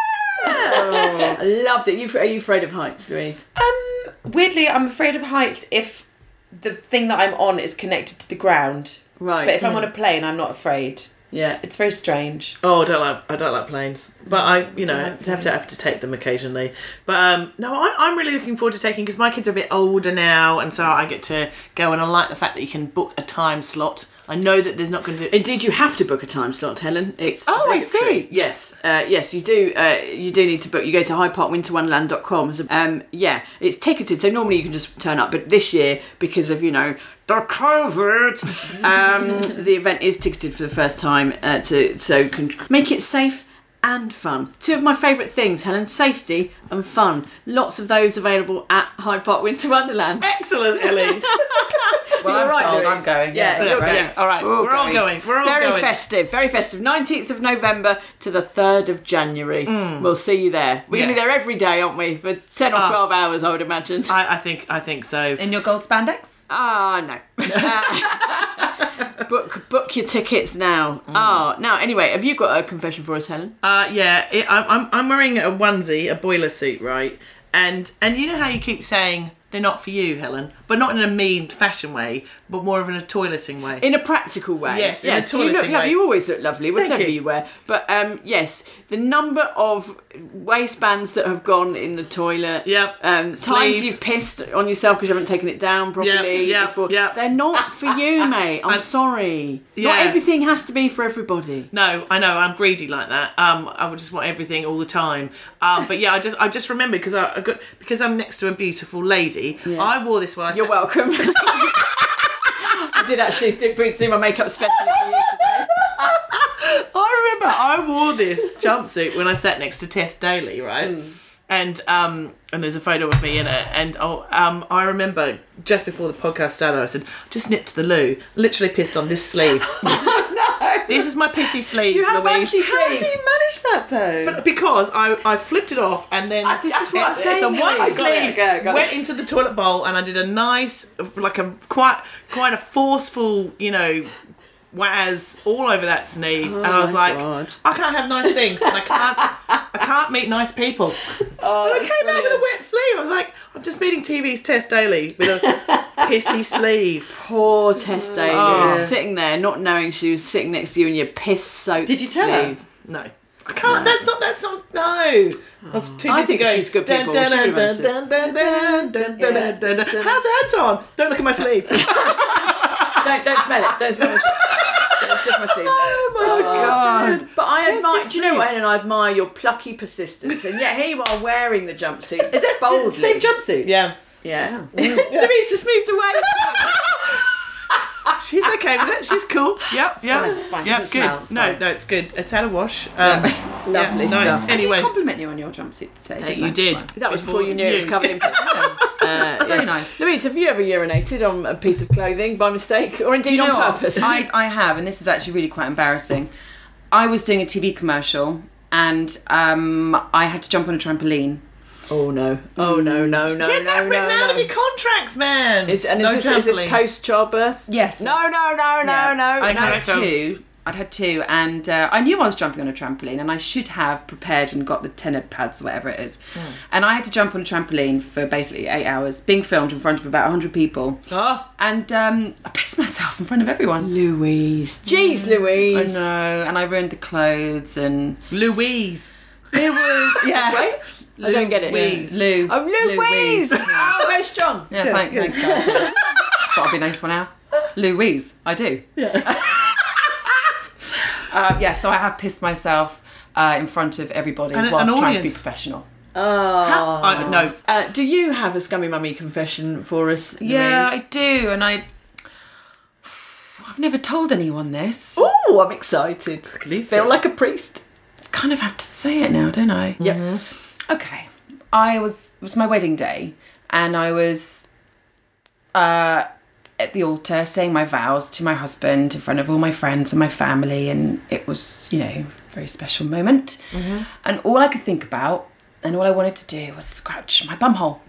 S6: yeah, I loved it. You, are you afraid of heights, Louise?
S5: Um, weirdly, I'm afraid of heights if the thing that I'm on is connected to the ground.
S6: Right.
S5: But if I'm on a plane, I'm not afraid.
S6: Yeah.
S5: It's very strange.
S4: Oh, I don't like I don't like planes, but I, you know, have to have to take them occasionally. But um, no, I, I'm really looking forward to taking, because my kids are a bit older now, and so I get to go, and I like the fact that you can book a time slot. I know that there's not going to.
S6: Indeed, you have to book a time slot, Helen. It's
S4: Oh, I
S6: obligatory.
S4: see.
S6: Yes, uh, yes, you do. Uh, you do need to book. You go to hyde park winter wonderland dot com. Um, yeah, it's ticketed, so normally you can just turn up. But this year, because of you know the COVID, um, the event is ticketed for the first time uh, to so can make it safe and fun. Two of my favourite things, Helen: safety and fun. Lots of those available at Hyde Park Winter Wonderland.
S4: Excellent, Ellie.
S5: Well,
S6: You're
S5: I'm
S6: right,
S5: sold.
S6: Louise.
S5: I'm going.
S6: Yeah,
S5: Yeah,
S6: you're
S5: right.
S6: going.
S4: Yeah, all right, we're all going. We're all
S6: Very
S4: going.
S6: festive, very festive. nineteenth of November to the third of January. We'll see you there. We're going to be
S4: Yeah.
S6: there every day, aren't we? For ten or
S4: Ah.
S6: twelve hours, I would imagine.
S4: I, I think I think so.
S5: In your gold spandex?
S6: Ah, no. Uh, book book your tickets now. Ah, now, anyway, have you got a confession for us, Helen?
S4: Uh, yeah, it, I'm I'm I'm wearing a onesie, a boiler suit, right? And and you know how you keep saying they're not for you, Helen, but not in a mean fashion way, but more of in a toileting way.
S6: In a practical way.
S4: Yes, in a
S6: yes. You look
S4: toileting
S6: lovely.
S4: way.
S6: You always look lovely, whatever
S4: you.
S6: you. wear. But um, yes, the number of waistbands that have gone in the toilet.
S4: Yep.
S6: Um, times
S4: Sleeves.
S6: you've pissed on yourself because you haven't taken it down properly.
S4: Yep, yep,
S6: before.
S4: yep.
S6: They're not for you, mate. I'm
S4: And-
S6: sorry.
S4: Yeah.
S6: Not everything has to be for everybody.
S4: No, I know I'm greedy like that. Um, I would just want everything all the time. Um, but yeah, I just I just remember because I, I got because I'm next to a beautiful lady.
S6: Yeah.
S4: I wore this when I
S6: You're
S4: sat-
S6: welcome. I did actually do, do my makeup specially for you today.
S4: I remember I wore this jumpsuit when I sat next to Tess Daly, right?
S6: Mm.
S4: And um, and there's a photo of me in it. And oh, um, I remember just before the podcast started, I said, just nipped to the loo. Literally pissed on this sleeve. This is,
S6: No.
S4: this is my pissy sleeve,
S6: You have
S4: Louise.
S6: bunchy
S5: How do
S6: sleeves.
S5: you manage that though?
S4: Because I, I flipped it off and then
S6: this is what I'm
S4: the
S6: saying,
S4: one
S6: Louise. I got
S4: sleeve
S5: it, okay, I got
S4: went
S5: it.
S4: into the toilet bowl and I did a nice, like a quite quite a forceful, you know, waz all over that sneeze, and I was
S6: my
S4: like,
S6: God.
S4: I can't have nice things, and I can't, I can't meet nice people.
S6: Oh,
S4: and I
S6: that's
S4: came out with a
S6: brilliant.
S4: wet sleeve. I was like, I'm just meeting T V's Tess Daly with a pissy sleeve.
S6: Poor Tess Daly,
S4: Oh.
S6: sitting there, not knowing she was sitting next to you in your piss-soaked
S5: Did you tell her?
S6: sleeve.
S4: No. I can't. That's not. That's not. No. I was too busy
S6: I think
S4: going.
S6: she's good
S4: dun,
S6: people.
S4: dun,
S6: She
S4: dun,
S6: runs
S4: dun, dun, dun, dun, dun, dun, dun, dun. How's that on? Don't look at my sleeve.
S6: Don't don't smell it. Don't smell it. Don't sniff my sleeve.
S4: Oh my god.
S6: But I
S4: Yes,
S6: admire.
S4: it's
S6: Do you know
S4: me.
S6: what, Helen? I admire your plucky persistence, and yet here you are wearing the jumpsuit.
S5: Is it
S6: boldly?
S5: the same jumpsuit?
S4: Yeah.
S6: Yeah. Louise just moved away.
S4: She's okay with it. She's cool. Yep. Yep.
S5: fine, it's fine.
S4: Yep.
S5: Doesn't
S4: Good.
S5: smell, it's
S4: no,
S5: fine.
S4: no, it's good. It's had a wash. Um,
S6: Lovely
S4: yeah,
S6: stuff.
S4: nice.
S5: I
S4: Anyway,
S5: did compliment you on your jumpsuit today. didn't
S4: you
S5: I?
S4: did.
S6: That was before you knew it was covered in piss. Uh,
S5: very
S6: yes.
S5: nice.
S6: Louise, have you ever urinated on a piece of clothing by mistake, or indeed
S5: Do you know
S6: on
S5: what?
S6: purpose?
S5: I, I have, and this is actually really quite embarrassing. I was doing a T V commercial, and um, I had to jump on a trampoline.
S6: Oh no! Oh no! No! No!
S4: get
S6: no!
S4: that
S6: No!
S4: written out
S6: no.
S4: of your contracts, man.
S6: Is, and
S4: no
S6: is, this, is this
S4: trampolines.
S6: post childbirth?
S5: Yes.
S6: No! No! No! No!
S5: Yeah.
S6: No!
S5: I'd
S6: no.
S5: had
S4: Correct.
S5: two. I'd had two, and uh, I knew I was jumping on a trampoline, and I should have prepared and got the tenor pads or whatever it is. And I had to jump on a trampoline for basically eight hours, being filmed in front of about one hundred people.
S4: Oh,
S5: And um, I pissed myself in front of everyone.
S6: Louise. Jeez,
S5: I
S6: Louise.
S5: know, and I ruined the clothes, and
S4: Louise.
S5: it was yeah.
S6: Wait, I don't get it.
S4: Louise.
S5: Lou.
S6: Oh, Louise.
S5: Louise. Yeah,
S6: Oh, very strong.
S5: yeah thank, thanks guys. Yeah. That's what I'll be known for now. Louise, I do.
S4: Yeah.
S5: Um, yeah, so I have pissed myself uh, in front of everybody
S4: And an
S5: whilst trying to be
S4: audience.
S5: professional.
S6: Oh.
S4: I, no.
S6: Uh, do you have a scummy mummy confession for us?
S5: Yeah, I
S6: Louise?
S5: do, and I. I've never told anyone this.
S6: Oh, I'm excited. Feel like a priest.
S5: Kind of have to say it now, don't I?
S6: Yeah.
S5: Okay. I was it was my wedding day, and I was uh, at the altar saying my vows to my husband in front of all my friends and my family, and it was, you know, a very special moment.
S6: Mm-hmm.
S5: And all I could think about and all I wanted to do was scratch my bum hole.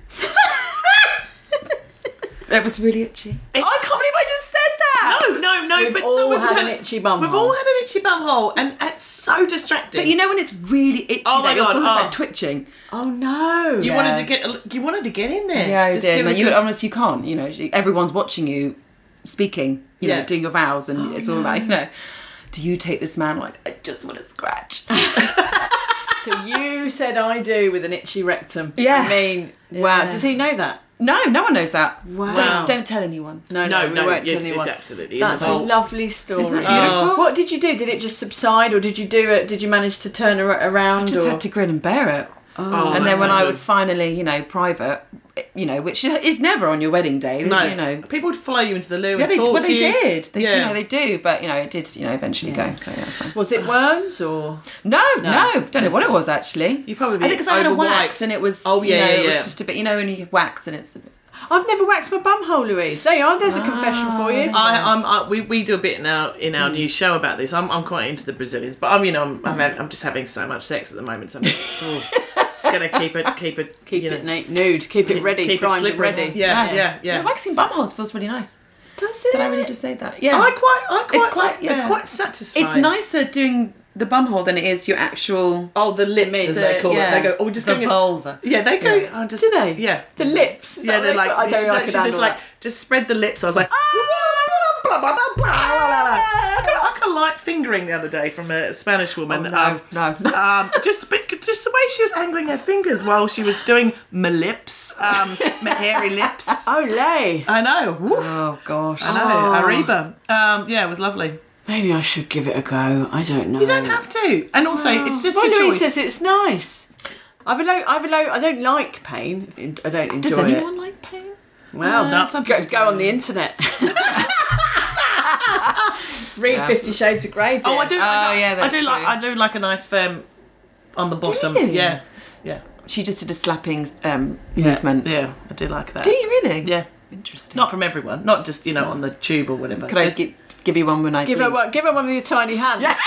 S5: It was really itchy. I can't believe I just said that.
S4: No, no, no.
S6: We've
S4: but
S6: all
S4: so we've
S6: had
S4: done-
S6: an itchy bum
S4: We've
S6: hole.
S4: all had an itchy bum hole, and it's so distracting.
S5: But you know when it's really itchy,
S4: Oh my
S5: that you're
S4: God,
S5: almost
S4: oh.
S5: like twitching.
S6: Oh no.
S4: you
S5: Yeah.
S4: wanted to get, you wanted to get in there.
S5: Yeah, I
S4: Just
S5: did.
S4: give
S5: No,
S4: it a
S5: you
S4: good-
S5: honestly, you can't. You know, everyone's watching you speaking. You
S4: Yeah.
S5: know, doing your vows, and it's all about, you know. Do you take this man like I just want to scratch?
S6: So you said I do with an itchy rectum.
S5: Yeah.
S6: I mean, wow.
S5: Yeah.
S6: Does he know that?
S5: No, no one knows that.
S6: Wow.
S5: Don't, don't tell anyone.
S6: No,
S4: No,
S6: no, we
S4: no,
S6: won't tell
S4: it's,
S6: anyone.
S4: it's absolutely
S6: That's a
S4: involved.
S6: lovely story.
S5: Isn't that beautiful?
S6: What did you do? Did it just subside, or did you do it? Did you manage to turn ar- around?
S5: I just
S6: or?
S5: had to grin and bear it.
S4: Oh,
S5: and then
S4: that's
S5: when
S4: so
S5: I
S4: good.
S5: was finally, you know, private, you know, which is never on your wedding day,
S4: No,
S5: you know.
S4: people would follow you into the loo
S5: Yeah,
S4: and
S5: they,
S4: talk
S5: well,
S4: to
S5: they
S4: you.
S5: did. They,
S4: Yeah.
S5: You know, they do, but you know, it did, you know, eventually go. So yeah, that's fine.
S6: Was it worms or?
S5: No, no,
S6: No.
S5: don't know what it was actually.
S4: You probably
S5: I think because I had a
S4: over
S5: wax
S4: wiped.
S5: and it was.
S4: Oh,
S5: you
S4: yeah,
S5: know,
S4: yeah,
S5: it was
S4: yeah.
S5: just a bit. You know, when you wax and it's. A bit,
S6: I've never waxed my bum hole, Louise. There you are. There's a confession for you.
S4: I, I'm, I, we, we do a bit in our in our new show about this. I'm, I'm quite into the Brazilians, but I'm, you know, I'm, I'm, having, I'm just having so much sex at the moment. So I'm just, oh, just gonna keep it, keep it,
S6: Keep
S4: you
S6: it
S4: know,
S6: na- nude. Keep it ready.
S4: keep it
S6: primed and
S4: slippery.
S6: ready.
S4: Yeah, yeah,
S5: Yeah,
S4: yeah.
S5: waxing bum holes feels really nice.
S6: Does it?
S5: Did I really just say that? Yeah.
S4: I quite, I quite,
S5: It's quite-
S4: it's
S5: yeah.
S4: quite satisfying.
S5: It's nicer doing the bum hole than it is your actual...
S4: Oh, the lips, as they call
S5: yeah,
S4: it. They go, oh, just
S5: the
S4: going.
S5: vulva.
S4: Yeah, they go.
S5: Yeah.
S4: Oh, just,
S6: Do they?
S4: Yeah,
S6: The lips. Is
S4: yeah.
S6: that
S4: They're
S6: what
S4: like,
S6: I don't
S4: she's,
S6: know. I
S4: like,
S6: could
S4: she's just
S6: handle
S4: like,
S6: that.
S4: just spread the lips. I was like, I got, I got a light fingering the other day from a Spanish woman.
S5: Oh, no,
S4: um,
S5: no, no.
S4: um, just a bit, just the way she was angling her fingers while she was doing my lips, um, my hairy lips.
S6: Olay.
S4: I know. Woof.
S5: Oh, gosh.
S4: I know. Arriba. Um, yeah, it was lovely.
S6: Maybe I should give it a go. I don't know.
S4: You don't have to. And also, it's just
S6: Well,
S4: your
S6: Louise
S4: choice.
S6: says it's nice. I've a low, I've a low, I don't like pain. I don't enjoy
S5: Does
S6: it.
S5: anyone like pain?
S6: Well,
S4: Uh,
S5: some
S6: go,
S5: people
S6: go
S5: do.
S6: on the internet. Read
S5: Yeah.
S6: Fifty Shades of Grey.
S4: Oh, I do. I
S5: Oh,
S4: do,
S5: yeah, that's
S4: I do like.
S5: true.
S4: I do like a nice firm on the bottom.
S5: you?
S4: Yeah, yeah,
S5: She just did a slapping um,
S6: Yeah.
S5: movement.
S4: yeah. I do like that.
S5: Do you really?
S4: Yeah.
S5: Interesting.
S4: Not from everyone. Not just you know on the tube or whatever.
S5: Could I
S4: Just-
S5: give, give you one when I
S6: Give her
S5: leave?
S6: one. Give her one with your tiny hands.
S5: Yes.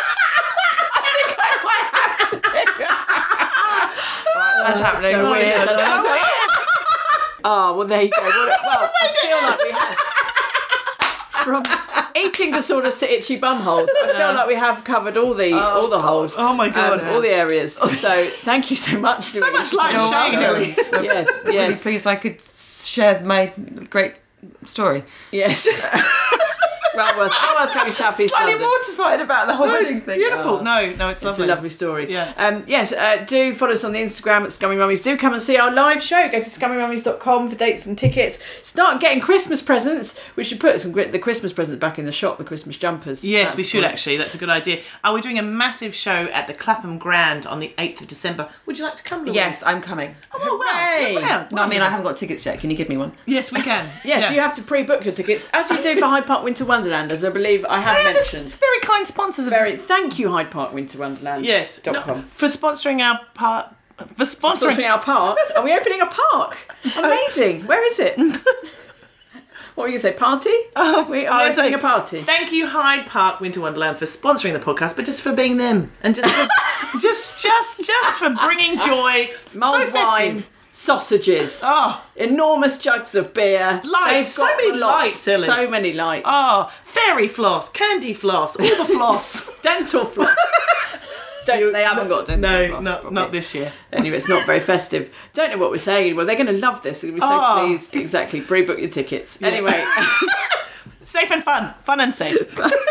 S5: That's happening.
S6: So weird. That's so weird. Oh, well, there you go. Well, well I feel like we have. From eating disorders to itchy bum holes, I feel like we have covered all the all the holes.
S4: Oh my God.
S6: um, all the areas. So thank you so much.
S4: so much light and
S5: You're
S4: shade,
S5: welcome.
S4: Lily.
S6: Yes,
S5: Really
S6: yes,
S5: pleased I could share my great story.
S6: yes. well worth, well worth coming to South East
S5: Slightly
S6: London.
S5: mortified about the whole
S4: No,
S5: wedding
S4: it's
S5: thing.
S4: beautiful.
S5: Oh.
S4: No, no, it's
S6: It's
S4: lovely.
S6: a lovely story.
S4: Yeah.
S6: Um, yes, uh, do follow us on the Instagram at Scummy Mummies. Do come and see our live show. Go to scummy mummies dot com for dates and tickets. Start getting Christmas presents. We should put some the Christmas presents back in the shop, the Christmas jumpers.
S4: Yes,
S6: That's
S4: we should
S6: great.
S4: actually. That's a good idea. Are we doing a massive show at the Clapham Grand on the eighth of December? Would you like to come, Louise?
S5: Yes, I'm coming.
S4: Oh, wow.
S6: Hooray.
S4: Wow.
S5: No, I mean, I haven't got tickets yet. Can you give me one?
S4: Yes, we can.
S6: Yes,
S4: Yeah.
S6: you have to pre-book your tickets, as you do for Hyde Park Winter Wonderland, as I believe I have
S4: Yeah, there's
S6: mentioned.
S4: very kind sponsors of
S6: Very,
S4: this.
S6: thank you, Hyde Park Winter Wonderland.
S4: Yes.
S6: Dot
S4: no,
S6: com.
S4: for sponsoring our part. For sponsoring.
S6: Sponsoring our park. Are we opening a park? Amazing. Where is it? What were you going to say? Party?
S4: Oh,
S6: we,
S4: I
S6: are we
S4: was
S6: opening
S4: like,
S6: a party?
S4: Thank you, Hyde Park Winter Wonderland, for sponsoring the podcast, but just for being them and just, for, just, just, just for bringing joy.
S6: Mulled
S4: So
S6: wine,
S4: festive.
S6: sausages,
S4: Oh,
S6: enormous jugs of beer.
S4: Lights,
S6: They've
S4: so
S6: got
S4: many
S6: lots,
S4: lights, Ellie.
S6: So many lights.
S4: oh, fairy floss, candy floss, all the floss.
S6: Dental floss. Don't, they haven't got dental
S4: No,
S6: floss.
S4: not
S6: probably.
S4: not this year.
S6: Anyway, it's not very festive. Don't know what we're saying. Well, they're going to love this. We're so
S4: Oh.
S6: pleased. Exactly. Pre-book your tickets. Anyway,
S4: Safe and fun, fun and safe.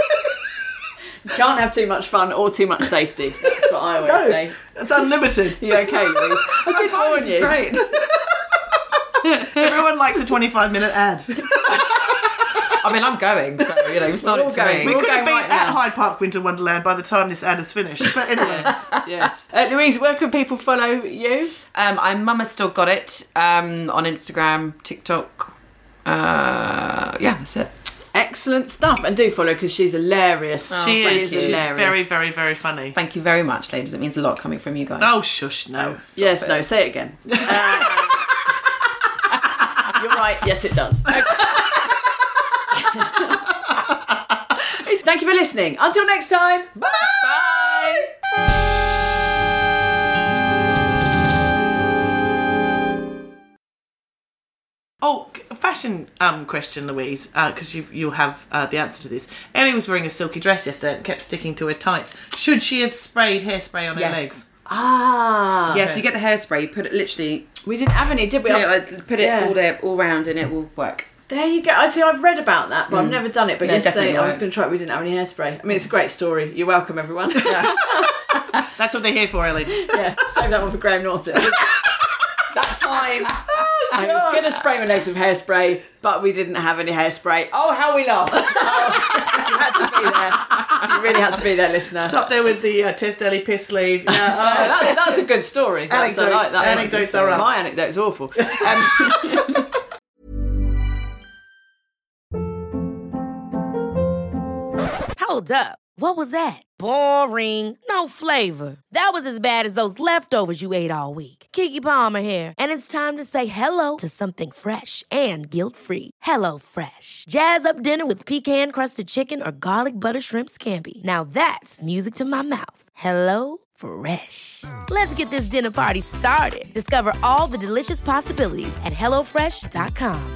S6: can't have too much fun or too much safety. That's what I always
S4: No,
S6: say.
S4: it's unlimited.
S6: You okay, Louise? I did warn
S5: This is
S6: you.
S5: great.
S4: Everyone likes a twenty-five minute ad.
S5: I mean, I'm going, so, you know, you started
S6: all
S5: to
S6: going.
S5: ring.
S4: We
S6: We're
S4: could have
S6: going
S4: been
S6: right
S4: at
S6: now.
S4: Hyde Park Winter Wonderland by the time this ad is finished. But anyway,
S6: Yes. Uh, Louise, where can people follow you?
S5: Um, I'm Mama Still Got It um, on Instagram, TikTok. Uh, yeah, that's it.
S6: Excellent stuff. And do follow because she's hilarious.
S4: she
S6: thank
S4: is.
S6: you.
S4: She's
S5: hilarious.
S4: very, very, very funny.
S5: Thank you very much, ladies. It means a lot coming from you guys.
S4: Oh, shush, no.
S6: Yes,
S5: it.
S6: no, say it again. Uh, you're right. Yes, it does. Thank you for listening. Until next time. Bye.
S4: Oh, a fashion um, question, Louise, because you you'll have uh, the answer to this. Ellie was wearing a silky dress yesterday and kept sticking to her tights. Should she have sprayed hairspray on
S5: Yes.
S4: her legs?
S6: Ah.
S5: Yeah, so you get the hairspray, you put it literally,
S6: We didn't have any, did we?
S5: put it, like, put it
S6: Yeah.
S5: all there, all round, and it will work.
S6: There you go. I see. I've read about that, but I've never done it. But
S5: No, it
S6: yesterday
S5: definitely
S6: I was
S5: works.
S6: going to try it. We didn't have any hairspray. I mean, it's a great story. You're welcome, everyone.
S4: That's what they're here for, Ellie.
S6: Yeah, save that one for Graham Norton. That time, I was going to spray my legs with hairspray, but we didn't have any hairspray. Oh, how we laughed! Oh, you had to be there. You really had to be there, listener.
S4: It's up there with the uh, Test Ellie piss sleeve. Yeah,
S6: Oh,
S4: uh,
S6: that's that's a good story. That's, I like
S4: Anecdotes.
S6: that.
S4: Anecdotes are us.
S6: My anecdote's awful. Um,
S7: Hold up. What was that? Boring. No flavor. That was as bad as those leftovers you ate all week. Keke Palmer here, and it's time to say hello to something fresh and guilt-free. Hello Fresh. Jazz up dinner with pecan-crusted chicken or garlic butter shrimp scampi. Now that's music to my mouth. Hello Fresh. Let's get this dinner party started. Discover all the delicious possibilities at hello fresh dot com.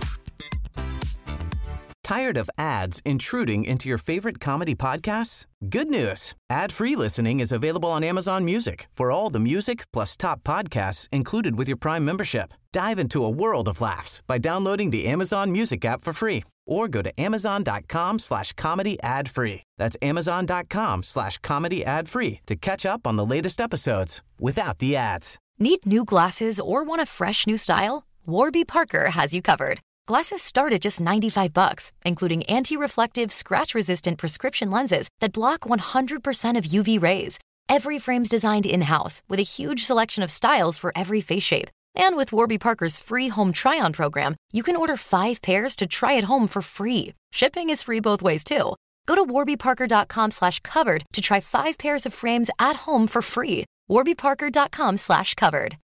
S8: Tired of ads intruding into your favorite comedy podcasts? Good news. Ad-free listening is available on Amazon Music for all the music plus top podcasts included with your Prime membership. Dive into a world of laughs by downloading the Amazon Music app for free or go to amazon.com slash comedy ad free. That's amazon.com slash comedy ad free to catch up on the latest episodes without the ads.
S9: Need new glasses or want a fresh new style? Warby Parker has you covered. Glasses start at just ninety-five bucks, including anti-reflective, scratch-resistant prescription lenses that block one hundred percent of U V rays. Every frame's designed in-house with a huge selection of styles for every face shape. And with Warby Parker's free home try-on program, you can order five pairs to try at home for free. Shipping is free both ways, too. Go to warbyparker.com slash covered to try five pairs of frames at home for free. warbyparker.com slash covered.